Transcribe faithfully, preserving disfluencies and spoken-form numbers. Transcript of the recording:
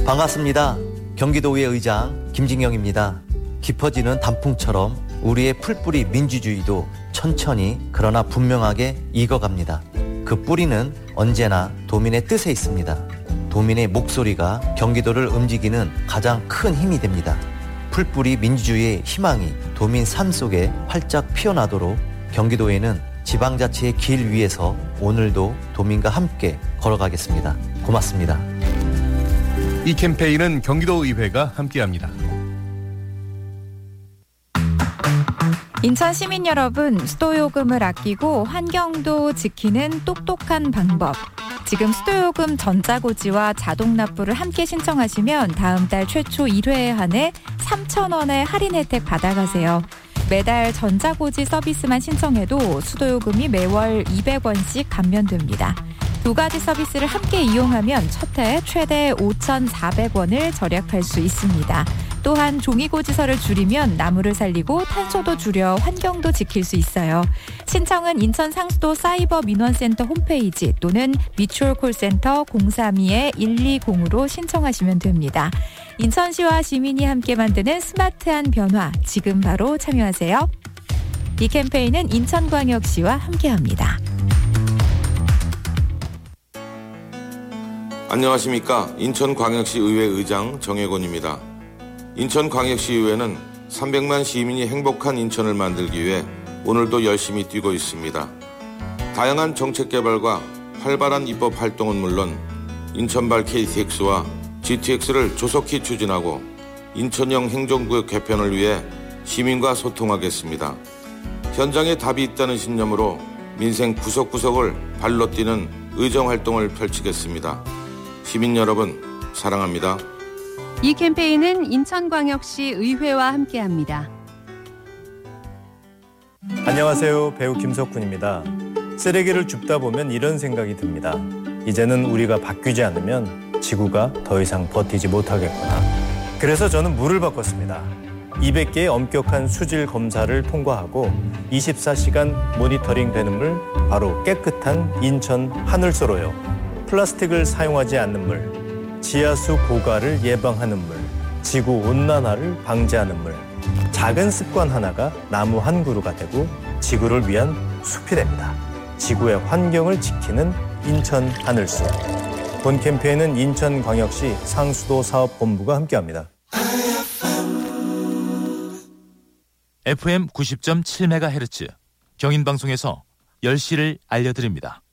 반갑습니다. 경기도의회 의장 김진경입니다. 깊어지는 단풍처럼 우리의 풀뿌리 민주주의도 천천히 그러나 분명하게 익어갑니다. 그 뿌리는 언제나 도민의 뜻에 있습니다. 도민의 목소리가 경기도를 움직이는 가장 큰 힘이 됩니다. 풀뿌리 민주주의의 희망이 도민 삶 속에 활짝 피어나도록 경기도에는 지방자치의 길 위에서 오늘도 도민과 함께 걸어가겠습니다. 고맙습니다. 이 캠페인은 경기도의회가 함께합니다. 인천 시민 여러분, 수도요금을 아끼고 환경도 지키는 똑똑한 방법. 지금 수도요금 전자고지와 자동납부를 함께 신청하시면 다음 달 최초 일 회에 한해 삼천 원의 할인 혜택 받아가세요. 매달 전자고지 서비스만 신청해도 수도요금이 매월 이백 원씩 감면됩니다. 두 가지 서비스를 함께 이용하면 첫 해 최대 오천사백 원을 절약할 수 있습니다. 또한 종이고지서를 줄이면 나무를 살리고 탄소도 줄여 환경도 지킬 수 있어요. 신청은 인천 상수도 사이버 민원센터 홈페이지 또는 미추홀 콜센터 공삼이 일이공으로 신청하시면 됩니다. 인천시와 시민이 함께 만드는 스마트한 변화, 지금 바로 참여하세요. 이 캠페인은 인천광역시와 함께합니다. 안녕하십니까. 인천광역시 의회 의장 정혜곤입니다. 인천광역시의회는 삼백만 시민이 행복한 인천을 만들기 위해 오늘도 열심히 뛰고 있습니다. 다양한 정책 개발과 활발한 입법 활동은 물론 인천발 케이티엑스와 지티엑스를 조속히 추진하고 인천형 행정구역 개편을 위해 시민과 소통하겠습니다. 현장에 답이 있다는 신념으로 민생 구석구석을 발로 뛰는 의정활동을 펼치겠습니다. 시민 여러분, 사랑합니다. 이 캠페인은 인천광역시 의회와 함께합니다. 안녕하세요. 배우 김석훈입니다. 쓰레기를 줍다 보면 이런 생각이 듭니다. 이제는 우리가 바뀌지 않으면 지구가 더 이상 버티지 못하겠구나. 그래서 저는 물을 바꿨습니다. 이백 개의 엄격한 수질 검사를 통과하고 이십사 시간 모니터링 되는 물, 바로 깨끗한 인천 하늘소로요. 플라스틱을 사용하지 않는 물, 지하수 고갈을 예방하는 물, 지구온난화를 방지하는 물. 작은 습관 하나가 나무 한 그루가 되고 지구를 위한 숲이 됩니다. 지구의 환경을 지키는 인천 하늘소. 본 캠페인은 인천광역시 상수도 사업본부가 함께합니다. 에프엠 구십 점 칠 메가헤르츠 경인방송에서 열 시를 알려드립니다.